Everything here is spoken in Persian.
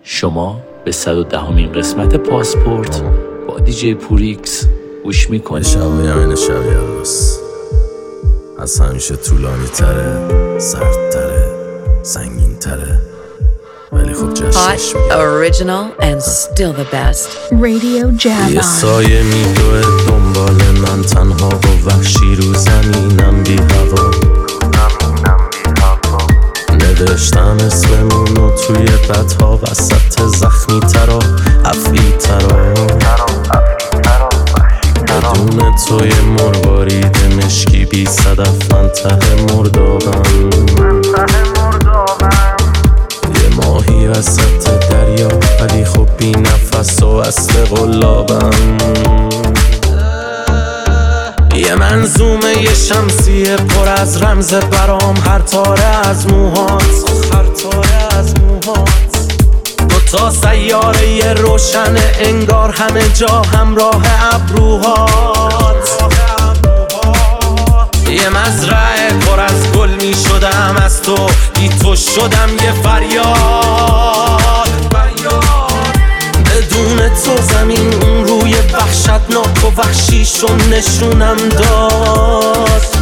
شما به 110مین قسمت پاسپورت با دیجی پوریکس گوش میکنید. شبای همین شبی هست از همیشه طولانی تره، سردتره، سنگین تره، ولی خب جشنش Hot, original and still the best. Radio Jam یه on. سایه میدوه دنبال من تنها و وحشی رو زمینم بی هوا. نوشتم اسممونو توی بدها وسط زخمی ترا افعی ترا. بدون توی مروارید مشکی بی صدف من ته مردابم. یه ماهی وسط دریا ولی خب بی نفس و اصل قلابم. یه منظومه یه شمسیه پر از رمز برام، هر تاره از موهات، هر تاره از موهات. دوتا سیاره یه روشنه انگار همه جا همراه ابروهات. یه مزرعه پر از گل می شدم از تو، بی تو شدم یه فریاد. بدون تو زمین اون روی وحشتناک و وحشیشو نشونم داد.